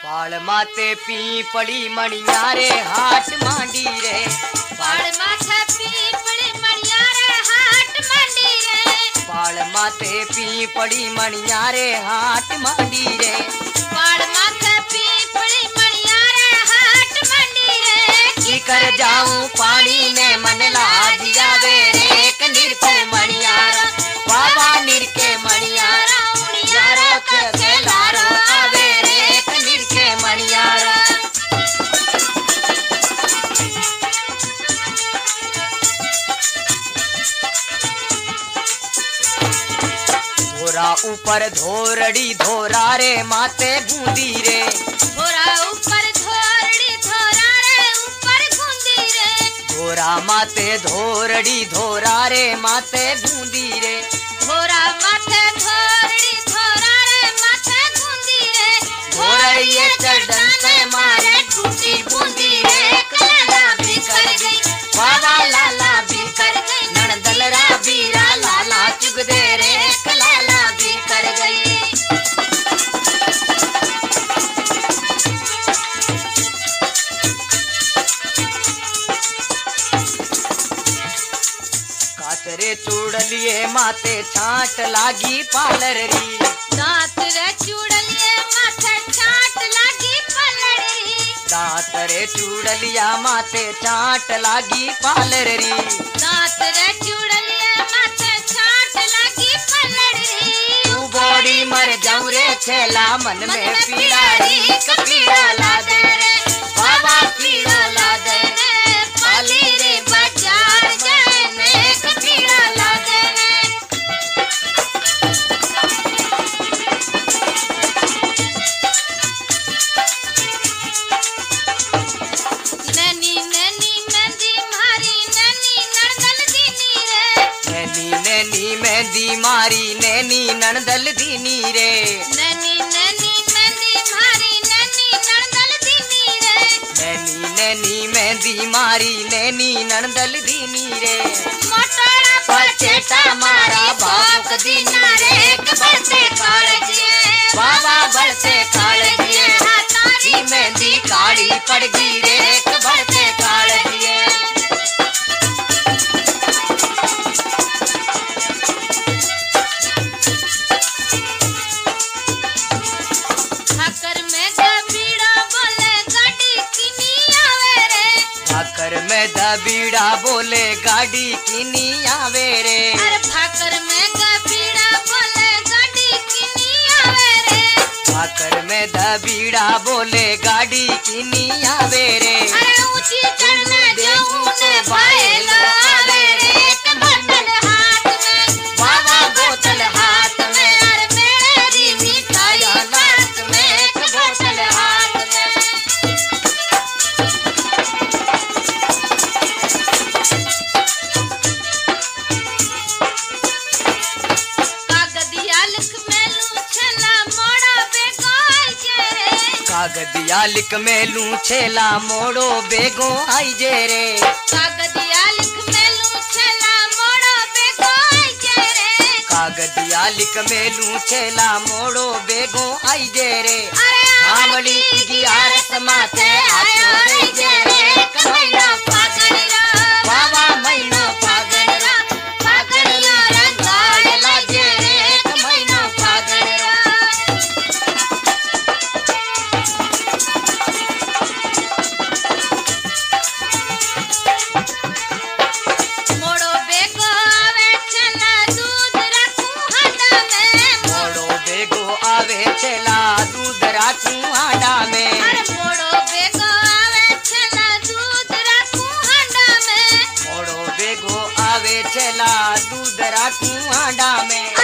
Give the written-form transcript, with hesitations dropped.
पाल माते पीपड़ी मणिया रे हाट मांडी रे। पाल माथे पीपड़ी मणिया रे हाट मांडी रे। पाल माते पीपड़ी मणिया रे हाट मांडी रे। पाल माथे पीपड़ी मणिया रे हाट मांडी रे। की कर जाऊं पानी ने मन लाज आवे रे। कनीर को मणियारा बाबा नीर के मणियारा यारो के लारो आवे रे। कनीर के मणियारा धोरा ऊपर धोरड़ी धोरा रे माते बूंदी रे। धोरा ऊपर धोरड़ी धोरा रे ऊपर गुंदी रे। धोरा माते धोरड़ी धोरा रे माते बूंदी रे। धोरा माथे धोरड़ी धोरा रे माथे गुंदी रे। धोरैये चढ़न से मारे टूटी बूंदी रे। लाला भी कर गई बाबा लाला भी कर गई। नणदलरा बीरा लाला चुग दे रे। लाला भी कर गई। काचरे चूड़लिए माते छाट लागी पालर री। दांत रे चूड़लिए माथे छाट लागी पलड़ी। दांत रे चूड़लिया माते छाट लागी पालर री। दांत रे चूड़लिए माथे छाट लागी पलड़ी। तू बॉडी मर जाऊं रे छेला मन में पीड़ा री। कपीड़ा ला दे रे बाबा पीड़ा ला दे रे। पाली रे बाजार जाए ने कपीड़ा ला दे रे। नैनी नैनी मेहंदी मारी नैनी नड़दल दीनी रे। नैनी नैनी मेहंदी मारी नैनी नणदल दीनी रे। नैनी नैनी मेहंदी मारी नैनी नड़दल दीनी रे। नैनी नैनी मेहंदी मारी नैनी नणदल दीनी रे। मोटड़ा पचेटा मारा बाबूक दीना रे। बढ़ते कालजिए बाबा बढ़ते कालजिए। हाथी मेहंदी काली पड़ गई रे। बढ़ते कालजिए ठाकर में दबीड़ा बोले गाड़ी किनी आवे रे। ठाकर में दबीड़ा बोले गाड़ी किनी आवे रे। अरे ठाकर में दबीड़ा बोले गाड़ी किनी आवे रे। ठाकर में दबीड़ा बोले गाड़ी किनी आवे रे। अरे ऊंची चढ़ने जाऊं ने बाएल आवे रे। बोतल हाथ में बाबा बोतल हाथ में। अरे मेरी मिठाई नाक में बोतल हाथ में। कागदिया लिख मेलू छला मोड़ा बेगाई जे। कागदिया लिख मेलू छेला मोड़ो बेगो आई जे रे। कागदिया लिख मेलू छला मोड़ा बेगाई जे रे। कागदिया लिख मेलू छेला मोड़ो बेगो आई जे रे। अरे आमली की आरस माथे आयो रे जे रे। महीना फागण बाबा महीना फागण फागणिया रंगाय लाजे रे। महीना फागण मोड़ो बेगो आवे छला दूध रखूं हाडा में। मोड़ो बेगो आवे छेला दूध राखूं हाडा में। अरे मोड़ो बेगो आवे छला दूध रखूं हाडा में। मोड़ो बेगो आवे छेला दूध राखूं हाडा में।